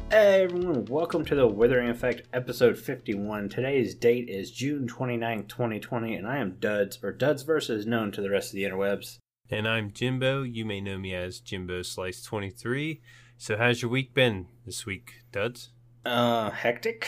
Hey everyone, welcome to the Withering Effect episode 51. Today's date is June 29th, 2020, and I am Duds, or Dudsverse is known to the rest of the interwebs. And I'm Jimbo. You may know me as Jimbo Slice 23. So how's your week been this week, Duds? Hectic?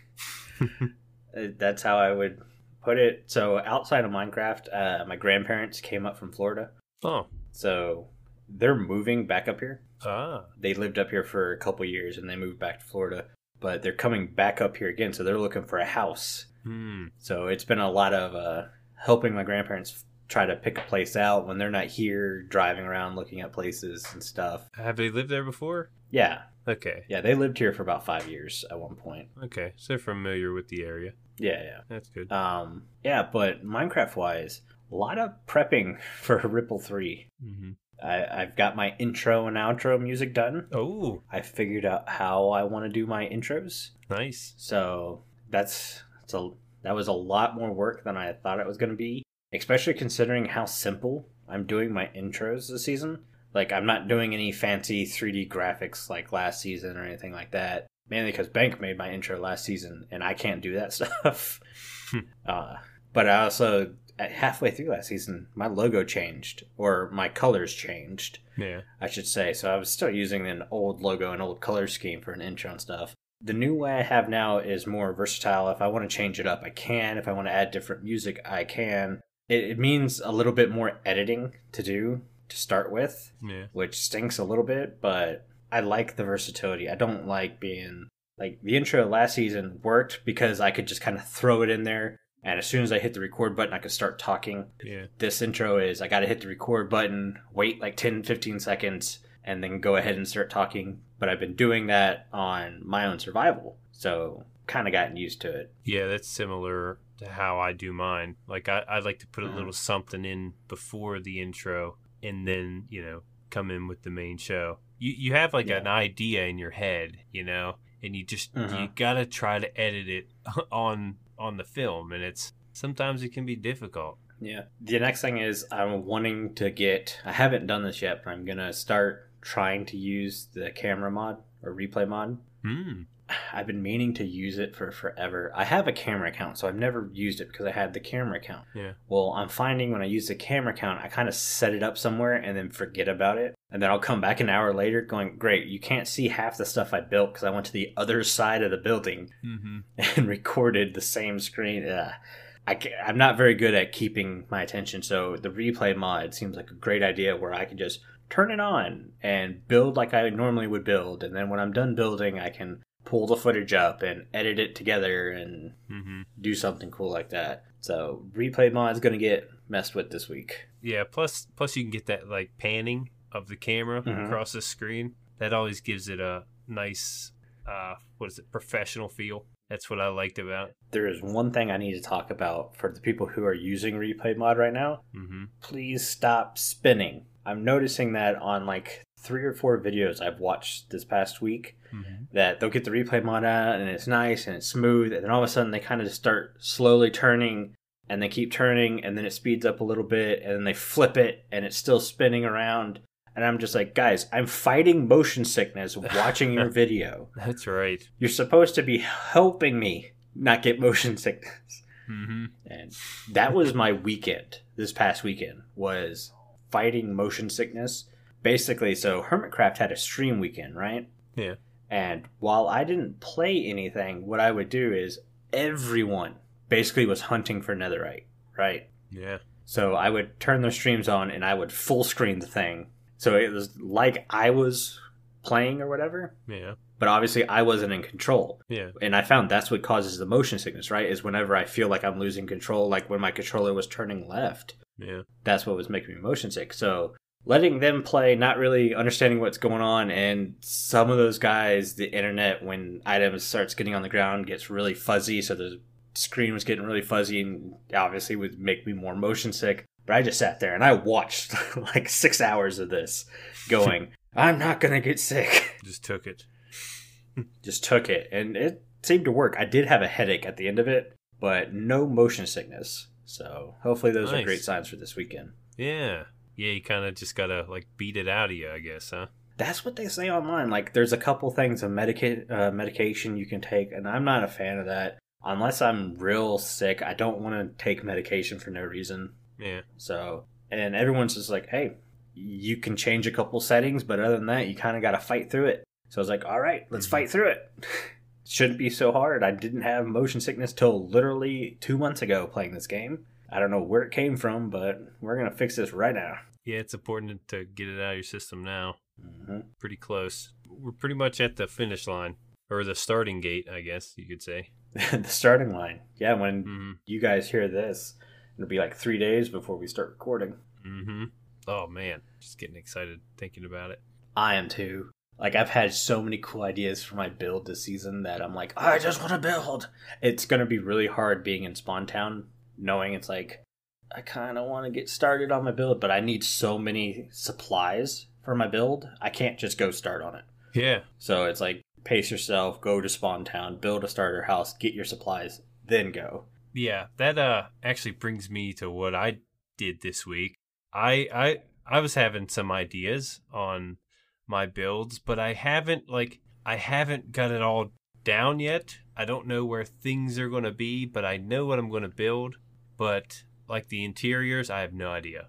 That's how I would put it. So outside of Minecraft, my grandparents came up from Florida. Oh. So they're moving back up here. Ah. They lived up here for a couple years and they moved back to Florida. But they're coming back up here again, so they're looking for a house. So it's been a lot of helping my grandparents try to pick a place out when they're not here, driving around looking at places and stuff. Have they lived there before? Yeah. Okay. Yeah, they lived here for about 5 years at one point. Okay, so they're familiar with the area. Yeah. That's good. Yeah, but Minecraft-wise, a lot of prepping for Ripple 3. Mm-hmm. I've got my intro and outro music done. Oh. I figured out how I want to do my intros. Nice. So that was a lot more work than I thought it was going to be, especially considering how simple I'm doing my intros this season. Like, I'm not doing any fancy 3D graphics like last season or anything like that. Mainly because Bank made my intro last season, and I can't do that stuff. But I also, halfway through last season, my logo changed, or my colors changed, I should say. So I was still using an old logo and old color scheme for an intro and stuff. The new way I have now is more versatile. If I want to change it up, I can. If I want to add different music, I can. It means a little bit more editing to do to start with, which stinks a little bit, but I like the versatility. I don't like being... Like, the intro last season worked because I could just kind of throw it in there, and as soon as I hit the record button, I could start talking. Yeah. This intro is, I gotta hit the record button, wait like 10, 15 seconds, and then go ahead and start talking. But I've been doing that on my own survival, so kind of gotten used to it. Yeah, that's similar to how I do mine. Like, I like to put a little something in before the intro, and then, come in with the main show. You have, like, an idea in your head, and you just, you gotta try to edit it on the film, and sometimes it can be difficult. Yeah. The next thing is I'm wanting to I haven't done this yet, but I'm gonna start trying to use the camera mod or replay mod. I've been meaning to use it for forever. I have a camera account, so I've never used it because I had the camera account. Yeah. Well, I'm finding when I use the camera account, I kind of set it up somewhere and then forget about it. And then I'll come back an hour later going, great, you can't see half the stuff I built because I went to the other side of the building and recorded the same screen. I'm not very good at keeping my attention, so the replay mod seems like a great idea where I can just turn it on and build like I normally would build. And then when I'm done building, I can pull the footage up and edit it together and do something cool like that. So replay mod is going to get messed with this week. Yeah, plus you can get that like panning of the camera across the screen. That always gives it a nice professional feel. That's what I liked about it. There is one thing I need to talk about for the people who are using replay mod right now. Please stop spinning. I'm noticing that on like 3 or 4 videos I've watched this past week, that they'll get the replay mod out and it's nice and it's smooth, and then all of a sudden they kind of just start slowly turning and they keep turning, and then it speeds up a little bit, and then they flip it and it's still spinning around. And I'm just like, guys, I'm fighting motion sickness watching your video. That's right. You're supposed to be helping me not get motion sickness. And that was my weekend. This past weekend was fighting motion sickness. Basically, so Hermitcraft had a stream weekend, right? Yeah. And while I didn't play anything, what I would do is everyone basically was hunting for netherite, right? Yeah. So I would turn their streams on and I would full screen the thing. So it was like I was playing or whatever. Yeah. But obviously I wasn't in control. Yeah. And I found that's what causes the motion sickness, right? Is whenever I feel like I'm losing control, like when my controller was turning left. Yeah. That's what was making me motion sick. So letting them play, not really understanding what's going on, and some of those guys, the internet, when items starts getting on the ground, gets really fuzzy, so the screen was getting really fuzzy and obviously would make me more motion sick. But I just sat there and I watched like 6 hours of this going, I'm not going to get sick. Just took it. Just took it. And it seemed to work. I did have a headache at the end of it, but no motion sickness. So hopefully those are great signs for this weekend. Yeah. Yeah, you kind of just got to like beat it out of you, I guess, huh? That's what they say online. Like, there's a couple things of medication you can take, and I'm not a fan of that. Unless I'm real sick, I don't want to take medication for no reason. Yeah. So, and everyone's just like, hey, you can change a couple settings, but other than that, you kind of got to fight through it. So I was like, all right, let's fight through it. Shouldn't be so hard. I didn't have motion sickness till literally 2 months ago playing this game. I don't know where it came from, but we're going to fix this right now. Yeah, it's important to get it out of your system now. Mm-hmm. Pretty close. We're pretty much at the finish line, or the starting gate, I guess you could say. The starting line. Yeah, when you guys hear this, it'll be like 3 days before we start recording. Mm-hmm. Oh, man. Just getting excited thinking about it. I am too. Like, I've had so many cool ideas for my build this season that I'm like, I just want to build. It's going to be really hard being in Spawn Town, knowing it's like, I kind of want to get started on my build, but I need so many supplies for my build. I can't just go start on it. Yeah. So it's like, pace yourself, go to Spawn Town, build a starter house, get your supplies, then go. Yeah, that actually brings me to what I did this week. I was having some ideas on my builds, but I haven't got it all down yet. I don't know where things are going to be, but I know what I'm going to build. But like the interiors, I have no idea.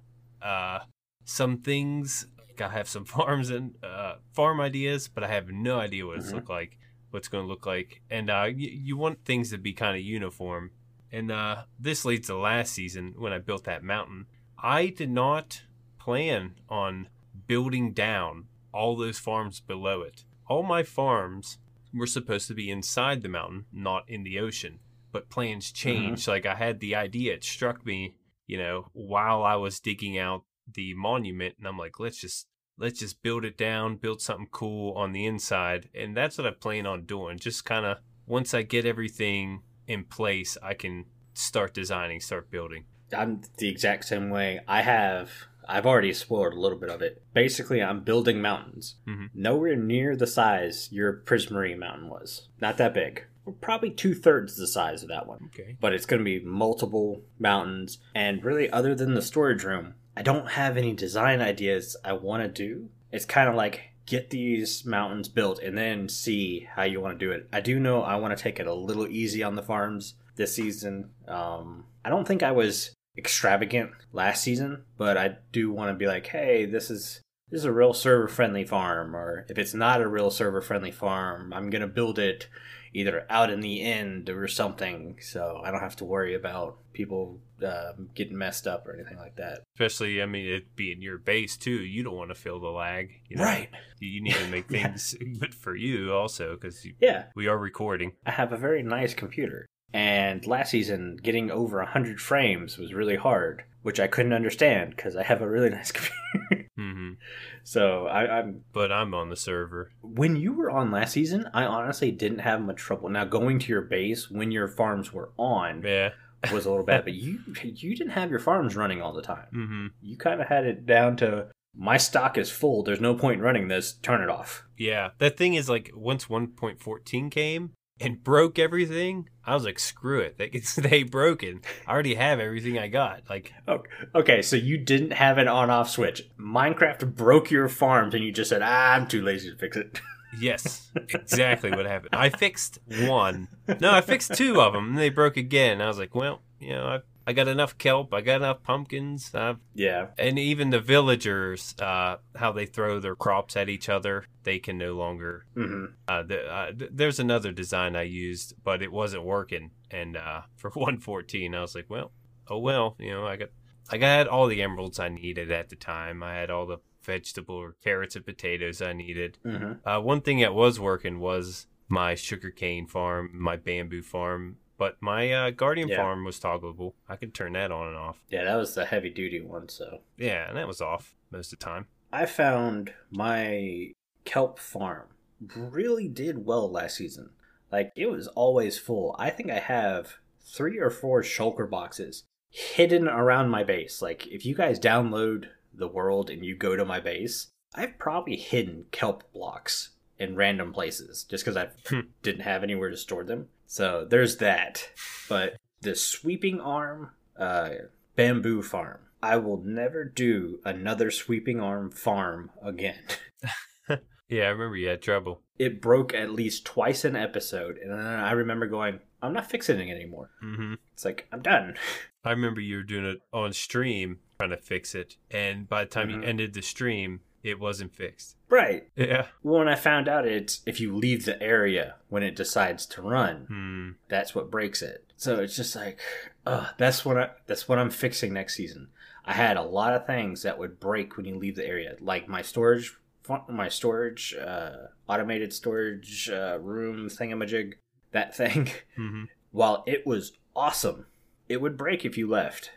Some things, like I have some farms and farm ideas, but I have no idea what it's what's going to look like. And you want things to be kind of uniform. And this leads to last season when I built that mountain. I did not plan on building down all those farms below it. All my farms were supposed to be inside the mountain, not in the ocean. But plans changed. Like, I had the idea, it struck me, while I was digging out the monument, and I'm like, let's just build it down, build something cool on the inside. And that's what I plan on doing. Just kind of, once I get everything in place, I can start designing, start building. I'm the exact same way. I've already explored a little bit of it. Basically, I'm building mountains. Nowhere near the size your Prismarine mountain was. Not that big. Probably 2/3 the size of that one. Okay. But it's going to be multiple mountains. And really, other than the storage room, I don't have any design ideas I want to do. It's kind of like, get these mountains built and then see how you want to do it. I do know I want to take it a little easy on the farms this season. I don't think I was extravagant last season, but I do want to be like, hey, this is a real server friendly farm, or if it's not a real server friendly farm, I'm gonna build it either out in the end or something, so I don't have to worry about people getting messed up or anything like that. Especially, it being your base too. You don't want to feel the lag, right? You need to make things good for you also, because we are recording. I have a very nice computer. And last season, getting over 100 frames was really hard, which I couldn't understand because I have a really nice computer. So But I'm on the server. When you were on last season, I honestly didn't have much trouble. Now, going to your base when your farms were on was a little bad, but you didn't have your farms running all the time. You kind of had it down to, my stock is full, there's no point in running this, turn it off. Yeah, that thing is like, once 1.14 came and broke everything, I was like, screw it. They can stay broken. I already have everything I got. Like, okay, so you didn't have an on-off switch. Minecraft broke your farms and you just said, I'm too lazy to fix it. Yes, exactly what happened. I fixed one. No, I fixed two of them, and they broke again. I was like, well, I got enough kelp. I got enough pumpkins. Yeah. And even the villagers, how they throw their crops at each other, they can no longer. There's another design I used, but it wasn't working. And for 114, I was like, well, I got all the emeralds I needed at the time. I had all the vegetable or carrots and potatoes I needed. One thing that was working was my sugarcane farm, my bamboo farm. But my Guardian farm was toggleable. I could turn that on and off. Yeah, that was the heavy duty one, so. Yeah, and that was off most of the time. I found my kelp farm really did well last season. Like, it was always full. I think I have 3 or 4 shulker boxes hidden around my base. Like, if you guys download the world and you go to my base, I've probably hidden kelp blocks in random places just because I didn't have anywhere to store them. So there's that. But the sweeping arm bamboo farm, I will never do another sweeping arm farm again. Yeah, I remember you had trouble. It broke at least twice an episode, and then I remember going, I'm not fixing it anymore. Mm-hmm. It's like, I'm done. I remember you were doing it on stream, trying to fix it, and by the time you ended the stream, it wasn't fixed. Right. Yeah. Well, when I found out it's if you leave the area when it decides to run, that's what breaks it. So it's just like, that's what I'm fixing next season. I had a lot of things that would break when you leave the area, like my storage, automated storage room thingamajig, that thing. Mm-hmm. While it was awesome, it would break if you left.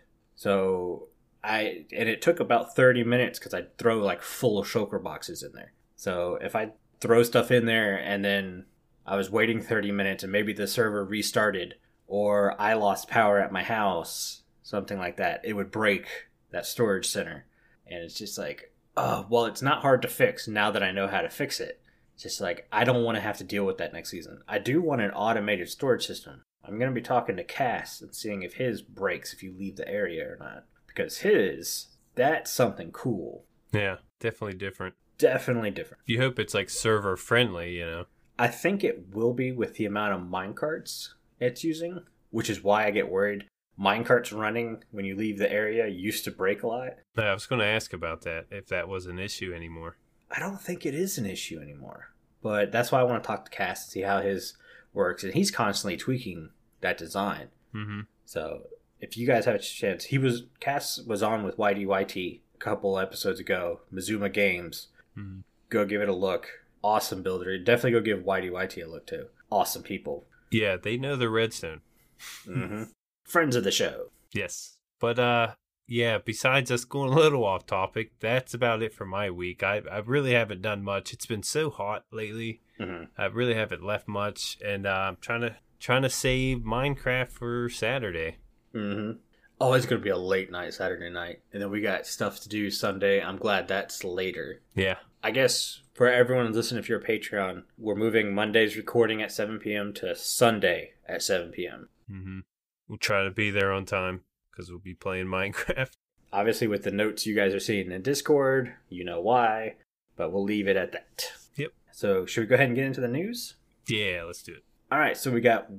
So and it took about 30 minutes because I'd throw like full of shulker boxes in there. So if I throw stuff in there and then I was waiting 30 minutes and maybe the server restarted or I lost power at my house, something like that, it would break that storage center. And it's just like, well, it's not hard to fix now that I know how to fix it. It's just like, I don't want to have to deal with that next season. I do want an automated storage system. I'm going to be talking to Cass and seeing if his breaks if you leave the area or not. Because that's something cool. Yeah, definitely different. Definitely different. You hope it's like server friendly, you know? I think it will be with the amount of minecarts it's using, which is why I get worried. Minecarts running when you leave the area used to break a lot. I was going to ask about that, if that was an issue anymore. I don't think it is an issue anymore. But that's why I want to talk to Cass and see how his works. And he's constantly tweaking that design. Mm-hmm. So if you guys have a chance, Cass was on with YDYT a couple episodes ago, Mizuma Games. Mm-hmm. Go give it a look. Awesome builder. Definitely go give YDYT a look too. Awesome people. Yeah, they know the redstone. Mm-hmm. Friends of the show. Yes. But yeah, besides us going a little off topic, that's about it for my week. I really haven't done much. It's been so hot lately. Mm-hmm. I really haven't left much, and I'm trying to save Minecraft for Saturday. Mm-hmm. Oh, it's going to be a late night Saturday night. And then we got stuff to do Sunday. I'm glad that's later. Yeah. I guess for everyone listening, if you're a Patreon, we're moving Monday's recording at 7 p.m. to Sunday at 7 p.m. Mm-hmm. We'll try to be there on time because we'll be playing Minecraft. Obviously, with the notes you guys are seeing in Discord, you know why. But we'll leave it at that. Yep. So should we go ahead and get into the news? Yeah, let's do it. All right, so we got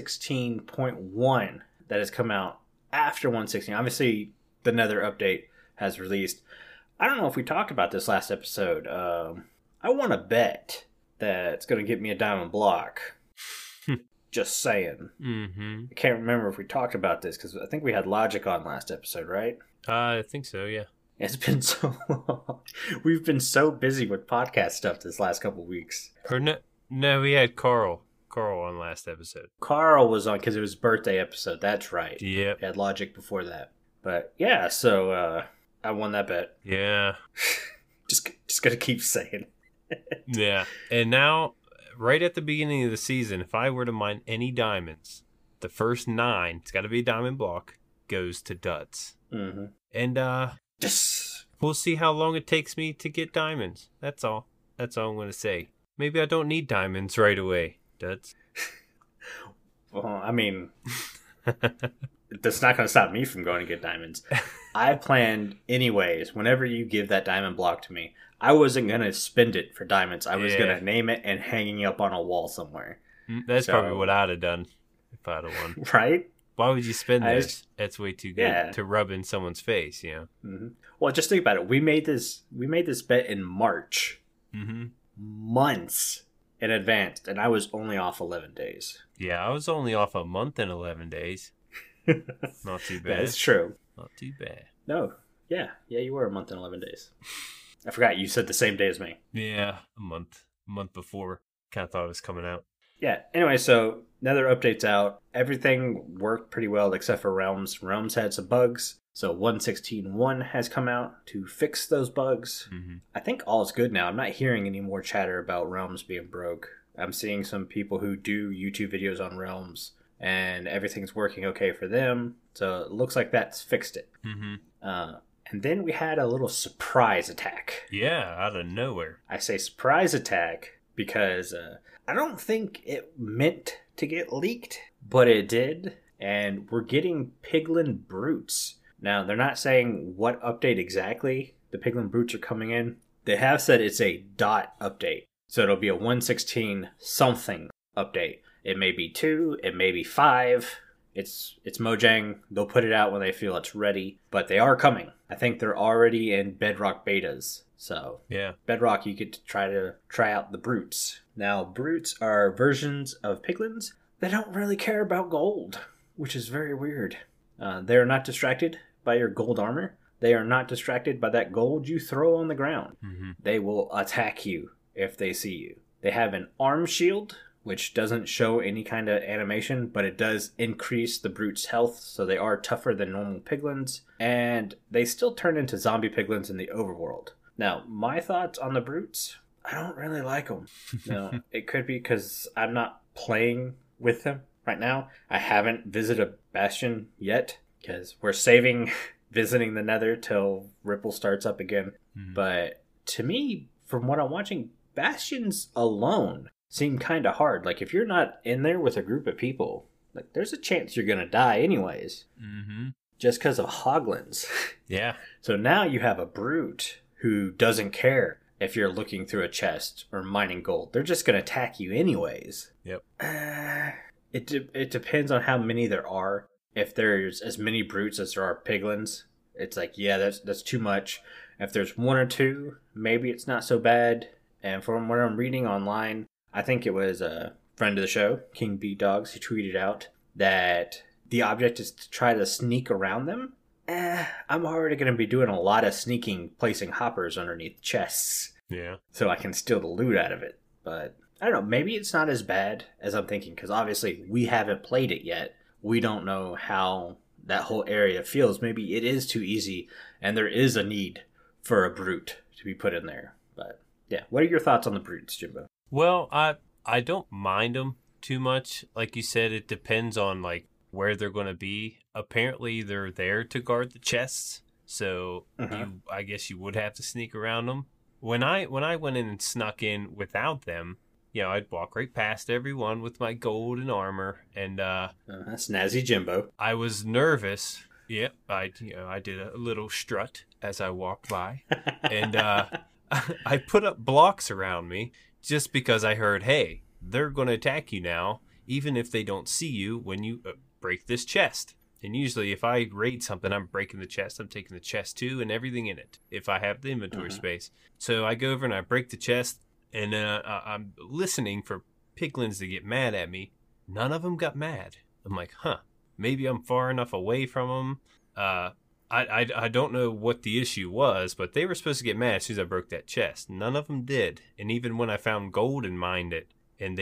116.1 that has come out after 116. Obviously, the Nether update has released. I don't know if we talked about this last episode. I want to bet that it's going to get me a diamond block. Just saying. Mm-hmm. I can't remember if we talked about this because I think we had Logic on last episode, right? I think so, yeah. It's been so long. We've been so busy with podcast stuff this last couple weeks. Or no, we had Carl on last episode. Carl was on because it was his birthday episode. That's right. Yep. We had Logic before that. But yeah, so I won that bet. Yeah. Just gonna keep saying it. Yeah. And now, right at the beginning of the season, if I were to mine any diamonds, the first 9, it's got to be a diamond block, goes to Duds. Mm-hmm. And Yes. we'll see how long it takes me to get diamonds. That's all. That's all I'm going to say. Maybe I don't need diamonds right away, Duds. Well, I mean, that's not going to stop me from going to get diamonds. I planned anyways, whenever you give that diamond block to me, I wasn't going to spend it for diamonds. I was going to name it and hanging up on a wall somewhere. That's probably what I'd have done if I'd have won. Right? Why would you spend this? That's way too good to rub in someone's face, you know? Mm-hmm. Well, just think about it. We made this bet in March. Mm-hmm. Months in advance, and I was only off 11 days. Yeah, I was only off a month and 11 days. Not too bad. That's true. Not too bad. No. Yeah, you were a month and 11 days. I forgot you said the same day as me. Yeah, a month before. Kind of thought it was coming out. Yeah, anyway, so Nether update's out. Everything worked pretty well except for Realms. Realms had some bugs. So 116.1 has come out to fix those bugs. Mm-hmm. I think all is good now. I'm not hearing any more chatter about Realms being broke. I'm seeing some people who do YouTube videos on Realms, and everything's working okay for them. So it looks like that's fixed it. Mm-hmm. And then we had a little surprise attack. Yeah, out of nowhere. I say surprise attack because I don't think it meant to get leaked, but it did. And we're getting Piglin Brutes. Now, they're not saying what update exactly the Piglin Brutes are coming in, They have said it's a dot update. So it'll be a 116 something update. It may be 2, it may be 5. It's Mojang. They'll put it out when they feel it's ready, but they are coming. I think they're already in Bedrock betas. So yeah, Bedrock, you get to try out the brutes. Now, brutes are versions of piglins that don't really care about gold, which is very weird. They are not distracted by your gold armor. They are not distracted by that gold you throw on the ground. Mm-hmm. They will attack you if they see you. They have an arm shield, which doesn't show any kind of animation, but it does increase the brute's health, so they are tougher than normal piglins, and they still turn into zombie piglins in the overworld. Now, my thoughts on the brutes, I don't really like them. Now, it could be because I'm not playing with them right now. I haven't visited a bastion yet, because we're saving visiting the nether till Ripple starts up again. Mm-hmm. But to me, from what I'm watching, bastions alone seem kind of hard. Like, if you're not in there with a group of people, like, there's a chance you're going to die anyways. Mm-hmm. Just because of hoglins. Yeah. So now you have a brute who doesn't care if you're looking through a chest or mining gold. They're just going to attack you anyways. Yep. It depends on how many there are. If there's as many brutes as there are piglins, it's like, yeah, that's too much. If there's 1 or 2, maybe it's not so bad. And from what I'm reading online, I think it was a friend of the show, King B Dogs, who tweeted out that the object is to try to sneak around them. I'm already going to be doing a lot of sneaking, placing hoppers underneath chests. Yeah. So I can steal the loot out of it. But I don't know, maybe it's not as bad as I'm thinking, because obviously we haven't played it yet. We don't know how that whole area feels. Maybe it is too easy, and there is a need for a brute to be put in there. But yeah, what are your thoughts on the brutes, Jimbo? Well, I don't mind them too much. Like you said, it depends on like where they're going to be. Apparently, they're there to guard the chests, so I guess you would have to sneak around them. When I went in and snuck in without them, you know, I'd walk right past everyone with my gold and armor, and that's Snazzy Jimbo. I was nervous. Yep, I did a little strut as I walked by, and I put up blocks around me just because I heard, hey, they're going to attack you now, even if they don't see you when you break this chest. And usually if I raid something, I'm breaking the chest. I'm taking the chest too and everything in it if I have the inventory space. So I go over and I break the chest, and I'm listening for piglins to get mad at me. None of them got mad. I'm like, maybe I'm far enough away from them. I don't know what the issue was, but they were supposed to get mad as soon as I broke that chest. None of them did. And even when I found gold and mined it, and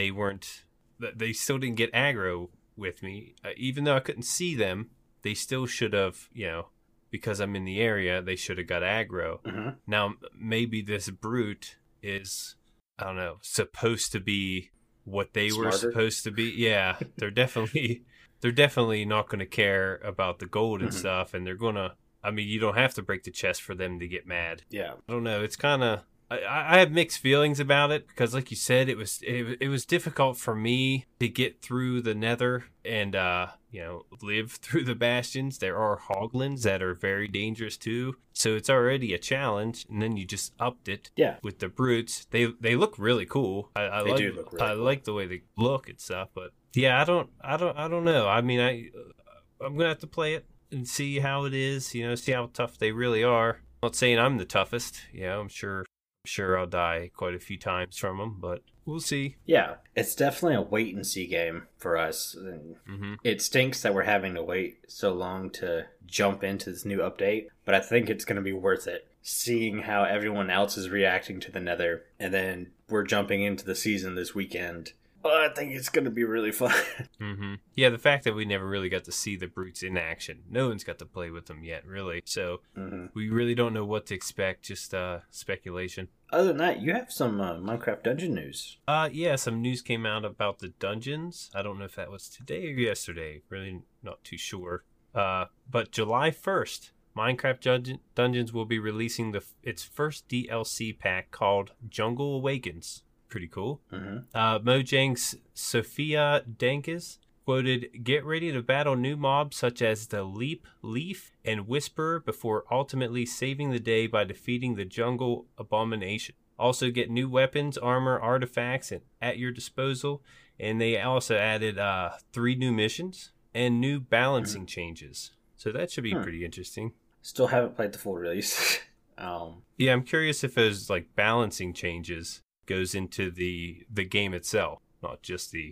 they still didn't get aggro with me. Even though I couldn't see them, they still should have, because I'm in the area, they should have got aggro. Mm-hmm. Now, maybe this brute is, I don't know, supposed to be what they were supposed to be. Yeah, they're definitely not going to care about the gold and stuff, and they're going to, you don't have to break the chest for them to get mad. Yeah. I don't know. It's kind of, I have mixed feelings about it, because like you said, it was difficult for me to get through the nether and, live through the bastions. There are hoglins that are very dangerous too. So it's already a challenge, and then you just upped it with the brutes. They look really cool. They do look really cool. Like the way they look and stuff, but yeah, I don't know. I'm gonna have to play it and see how it is, see how tough they really are. I'm not saying I'm the toughest. I'm sure I'll die quite a few times from them, but we'll see. Yeah, it's definitely a wait and see game for us. It stinks that we're having to wait so long to jump into this new update, but I think it's going to be worth it. Seeing how everyone else is reacting to the nether, and then we're jumping into the season this weekend. I think it's going to be really fun. Yeah, the fact that we never really got to see the brutes in action. No one's got to play with them yet, really. So we really don't know what to expect, just speculation. Other than that, you have some Minecraft dungeon news. Yeah, some news came out about the dungeons. I don't know if that was today or yesterday. Really not too sure. But July 1st, Minecraft Dungeons will be releasing its first DLC pack called Jungle Awakens. Pretty cool. Mojang's Sophia Dankes quoted, "Get ready to battle new mobs such as the Leap, Leaf, and Whisperer before ultimately saving the day by defeating the Jungle Abomination. Also get new weapons, armor, artifacts at your disposal." And they also added 3 new missions and new balancing changes. So that should be pretty interesting. Still haven't played the full release. Yeah, I'm curious if those like balancing changes goes into the game itself, not just the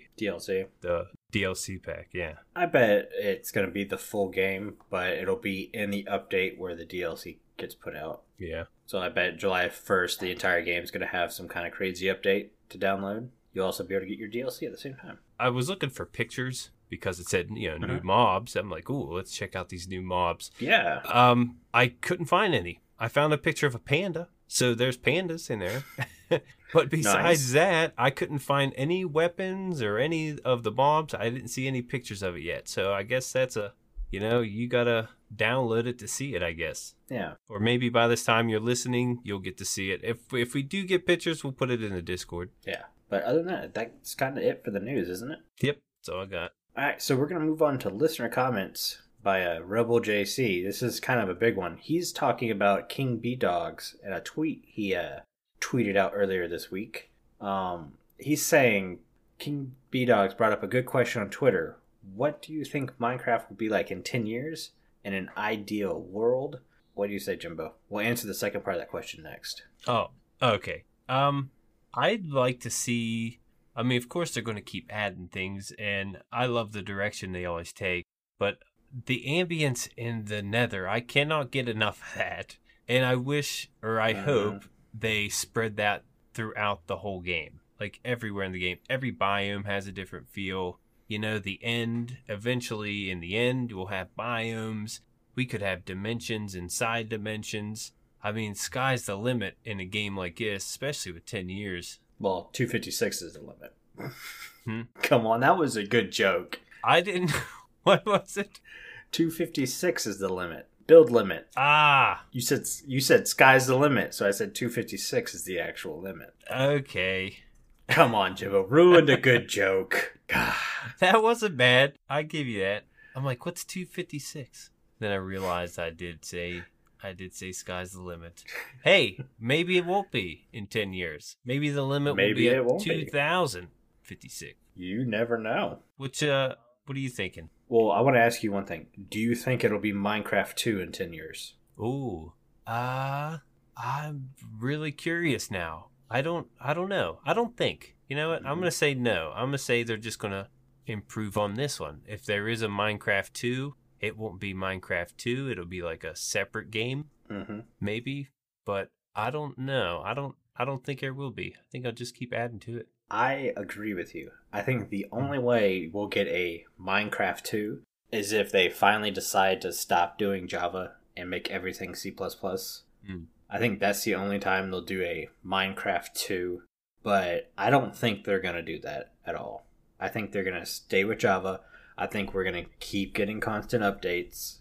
DLC pack. Yeah, I bet it's going to be the full game, but it'll be in the update where the DLC gets put out. Yeah. So I bet July 1st, the entire game is going to have some kind of crazy update to download. You'll also be able to get your DLC at the same time. I was looking for pictures because it said, new mobs. I'm like, ooh, let's check out these new mobs. Yeah. I couldn't find any. I found a picture of a panda. So there's pandas in there. But besides that, I couldn't find any weapons or any of the mobs. I didn't see any pictures of it yet. So I guess that's you got to download it to see it, I guess. Yeah. Or maybe by this time you're listening, you'll get to see it. If we do get pictures, we'll put it in the Discord. Yeah. But other than that, that's kind of it for the news, isn't it? Yep. That's all I got. All right. So we're going to move on to listener comments by Rebel JC. This is kind of a big one. He's talking about King B Dogs in a tweet he tweeted out earlier this week. He's saying King B Dogs brought up a good question on Twitter. What do you think Minecraft would be like in 10 years in an ideal world? What do you say, Jimbo? We'll answer the second part of that question next. Oh, okay. I'd like to see... I mean, of course they're going to keep adding things, and I love the direction they always take, but the ambience in the Nether, I cannot get enough of that. And I wish, or I hope, they spread that throughout the whole game. Like, everywhere in the game. Every biome has a different feel. The end, eventually, in the end, we'll have biomes. We could have dimensions inside dimensions. I mean, sky's the limit in a game like this, especially with 10 years. Well, 256 is the limit. Come on, that was a good joke. I didn't... What was it? 256 is the limit. Build limit. Ah. You said sky's the limit, so I said 256 is the actual limit. Okay. Come on, Jimbo. Ruined a good joke. That wasn't bad. I give you that. I'm like, what's 256? Then I realized I did say sky's the limit. Hey, maybe it won't be in 10 years. Maybe the limit will be at 2056. You never know. Which, what are you thinking? Well, I want to ask you one thing. Do you think it'll be Minecraft 2 in 10 years? Ooh. I'm really curious now. I don't know. I don't think. You know what? I'm going to say no. I'm going to say they're just going to improve on this one. If there is a Minecraft 2, it won't be Minecraft 2. It'll be like a separate game. Maybe. But I don't know. I don't think there will be. I think I'll just keep adding to it. I agree with you. I think the only way we'll get a Minecraft 2 is if they finally decide to stop doing Java and make everything C++. I think that's the only time they'll do a Minecraft 2, but I don't think they're going to do that at all. I think they're going to stay with Java. I think we're going to keep getting constant updates.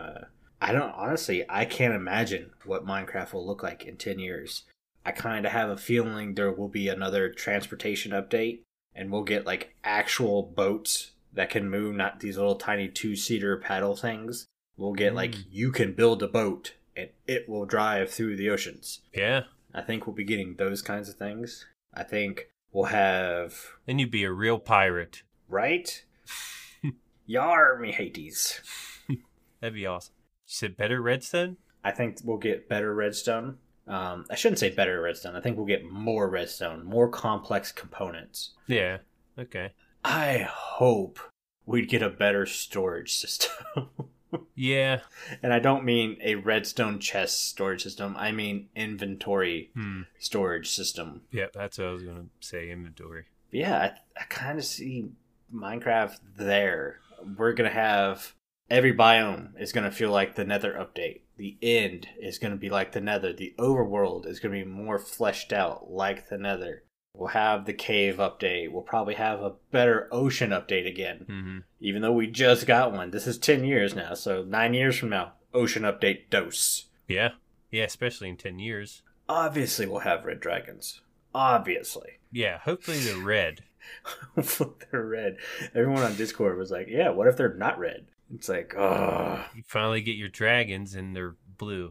I can't imagine what Minecraft will look like in 10 years. I kind of have a feeling there will be another transportation update, and we'll get like actual boats that can move, not these little tiny 2-seater paddle things. We'll get like, you can build a boat and it will drive through the oceans. Yeah. I think we'll be getting those kinds of things. I think we'll have... Then you'd be a real pirate. Right? Yar, me Hades. That'd be awesome. You said better redstone? I think we'll get better redstone. I shouldn't say better redstone. I think we'll get more redstone, more complex components. Yeah. Okay. I hope we'd get a better storage system. Yeah. And I don't mean a redstone chest storage system. I mean inventory storage system. Yeah, that's what I was going to say, inventory. But yeah, I kind of see Minecraft there. We're going to have... Every biome is going to feel like the Nether update. The end is going to be like the Nether. The overworld is going to be more fleshed out like the Nether. We'll have the cave update. We'll probably have a better ocean update again. Even though we just got one. This is 10 years now. So 9 years from now, ocean update dose. Yeah. Yeah, especially in 10 years. Obviously we'll have red dragons. Obviously. Yeah, hopefully they're red. What if they're red? Everyone on Discord was like, yeah, what if they're not red? It's like, oh. You finally get your dragons and they're blue.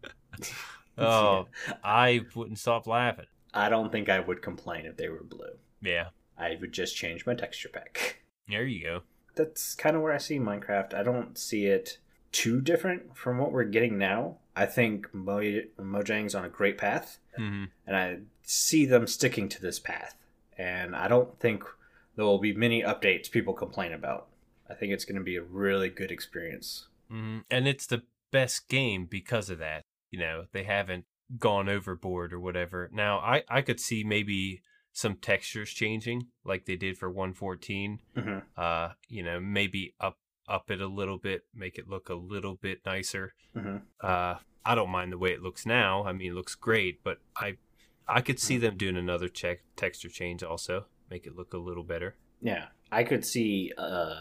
Oh, yeah. I wouldn't stop laughing. I don't think I would complain if they were blue. Yeah. I would just change my texture pack. There you go. That's kind of where I see Minecraft. I don't see it too different from what we're getting now. I think Mojang's on a great path, and I see them sticking to this path. And I don't think there will be many updates people complain about. I think it's going to be a really good experience. Mm-hmm. And it's the best game because of that. You know, they haven't gone overboard or whatever. Now, I could see maybe some textures changing like they did for 1.14. Mm-hmm. You know, maybe up it a little bit, make it look a little bit nicer. Mm-hmm. I don't mind the way it looks now. I mean, it looks great, but I could see them doing another texture change also, make it look a little better. Yeah, I could see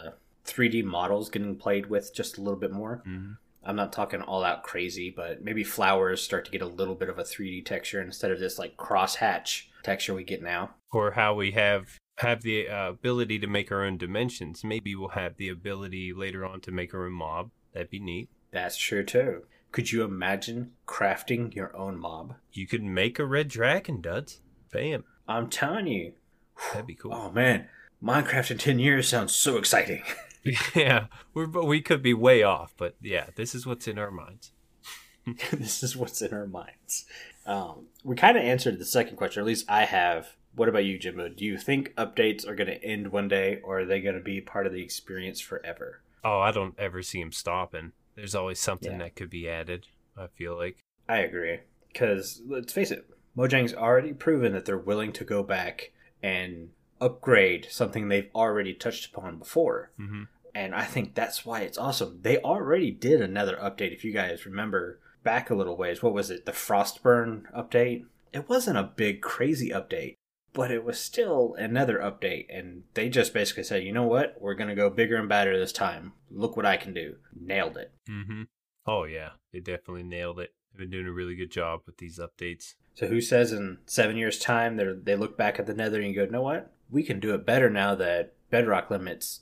3D models getting played with just a little bit more. Mm-hmm. I'm not talking all out crazy, but maybe flowers start to get a little bit of a 3D texture instead of this like crosshatch texture we get now. Or how we have the ability to make our own dimensions. Maybe we'll have the ability later on to make our own mob. That'd be neat. That's true too. Could you imagine crafting your own mob? You could make a red dragon, Duds. Bam. I'm telling you. That'd be cool. Oh man, Minecraft in 10 years sounds so exciting. Yeah, we could be way off, but yeah, this is what's in our minds. This is what's in our minds. We kind of answered the second question, or at least I have. What about you, Jimbo? Do you think updates are going to end one day, or are they going to be part of the experience forever? Oh, I don't ever see them stopping. There's always something that could be added, I feel like. I agree. Because, let's face it, Mojang's already proven that they're willing to go back and upgrade something they've already touched upon before. Mm-hmm. And I think that's why it's awesome. They already did another update, if you guys remember back a little ways. What was it? The Frostburn update? It wasn't a big, crazy update, but it was still another update. And they just basically said, you know what? We're going to go bigger and badder this time. Look what I can do. Nailed it. Mm-hmm. Oh, yeah. They definitely nailed it. They've been doing a really good job with these updates. So who says in 7 years' time they look back at the Nether and you go, you know what? We can do it better now that Bedrock limits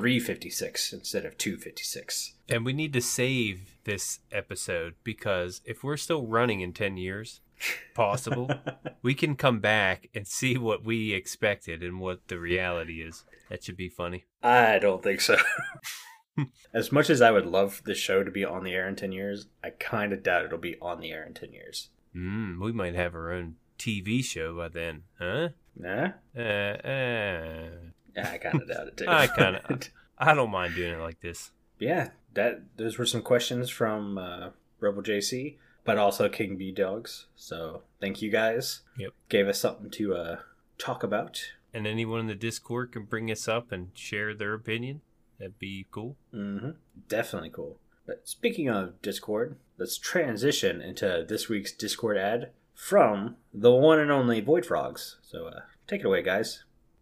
356 instead of 256. And we need to save this episode because if we're still running in 10 years, possible, we can come back and see what we expected and what the reality is. That should be funny. I don't think so. As much as I would love the show to be on the air in 10 years, I kind of doubt it'll be on the air in 10 years. We might have our own TV show by then, huh? Nah? Yeah, I kind of doubt it too. I don't mind doing it like this. Yeah, those were some questions from Rebel JC, but also King B Dogs. So thank you guys. Yep. Gave us something to talk about. And anyone in the Discord can bring us up and share their opinion. That'd be cool. Mm-hmm. Definitely cool. But speaking of Discord, let's transition into this week's Discord ad from the one and only Void Frogs. So take it away, guys.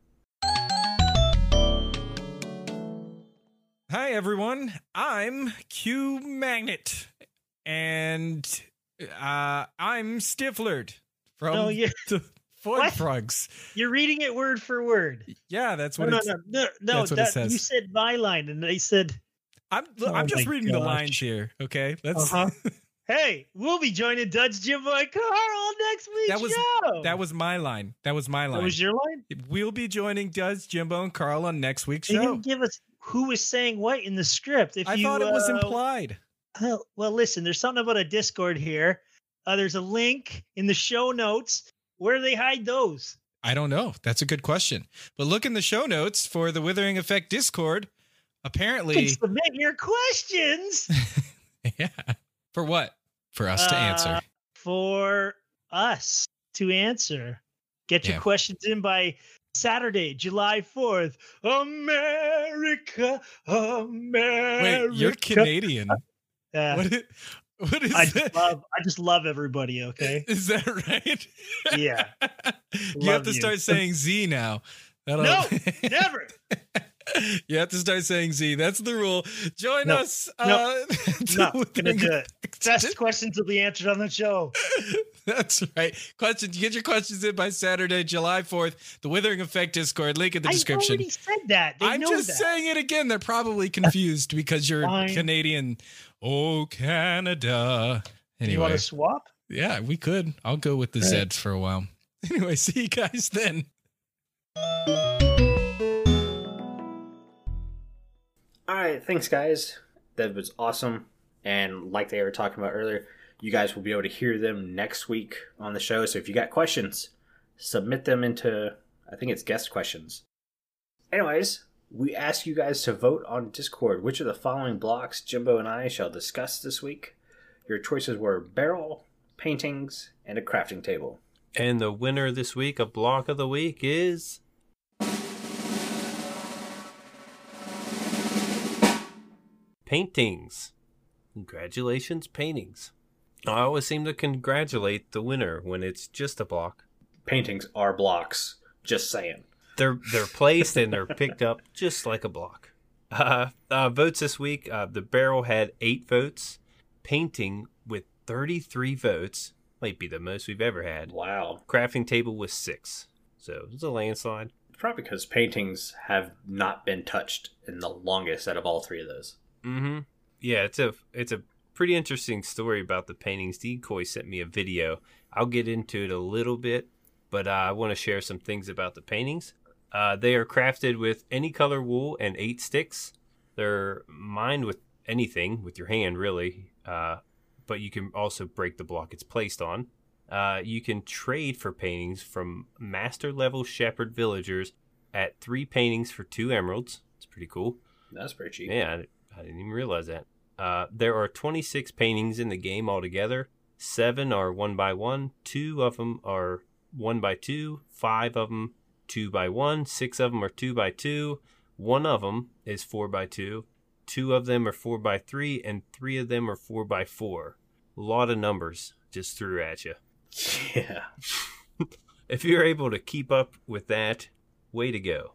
Hi, everyone. I'm Q Magnet. And I'm Stiflerd from the Void Frogs. You're reading it word for word. Yeah, that's what no, that's what it says. You said my line, and they said... I'm just reading the lines here, okay? Let's. Hey, we'll be joining Dutch, Jimbo, and Carl next week's show. That was my line. That was your line? We'll be joining Dutch, Jimbo, and Carl on next week's show. You didn't give us who was saying what in the script. I thought it was implied. Well, listen, there's something about a Discord here. There's a link in the show notes. Where do they hide those? I don't know. That's a good question. But look in the show notes for the Withering Effect Discord. Apparently, you can submit your questions. Yeah. For what? For us to answer. For us to answer. Get your questions in by Saturday, July 4th. America. Wait, you're Canadian. What is that? I just love everybody, okay? Is that right? Yeah. You have to start saying Z now. No, never. You have to start saying Z. That's the rule. Join us. No, gonna do it. Best questions will be answered on the show. That's right. Questions. Get your questions in by Saturday, July 4th. The Withering Effect Discord. Link in the description. I already said that. They I'm know just that. saying it again. They're probably confused because you're Fine. Canadian. Oh, Canada. You want Anyway, to swap? yeah, we could. I'll go with the Zeds for a while. Anyway, see you guys then. All right, thanks, guys. That was awesome. And like they were talking about earlier, you guys will be able to hear them next week on the show. So if you got questions, submit them into, I think it's guest questions. Anyways, we ask you guys to vote on Discord. Which of the following blocks Jimbo and I shall discuss this week? Your choices were barrel, paintings, and a crafting table. And the winner this week, a block of the week, is paintings. Congratulations, paintings. I always seem to congratulate the winner when it's just a block. Paintings are blocks. Just saying. They're placed and they're picked up just like a block. Votes this week, the barrel had 8 votes. Painting with 33 votes. Might be the most we've ever had. Wow. Crafting table was 6. So it's a landslide. Probably because paintings have not been touched in the longest out of all 3 of those. Mm-hmm. Yeah, it's a pretty interesting story about the paintings. Decoy sent me a video. I'll get into it a little bit, but I want to share some things about the paintings. They are crafted with any color wool and 8 sticks. They're mined with anything, with your hand, really. But you can also break the block it's placed on. You can trade for paintings from master level shepherd villagers at 3 paintings for 2 emeralds. It's pretty cool. That's pretty cheap. Yeah, I didn't even realize that. There are 26 paintings in the game altogether. 7 are 1x1. 2 of them are 1x2. 5 of them 2x1. 6 of them are 2x2. 1 of them is 4x2. 2 of them are 4x3, and 3 of them are 4x4. A lot of numbers just threw at you. Yeah. If you're able to keep up with that, way to go.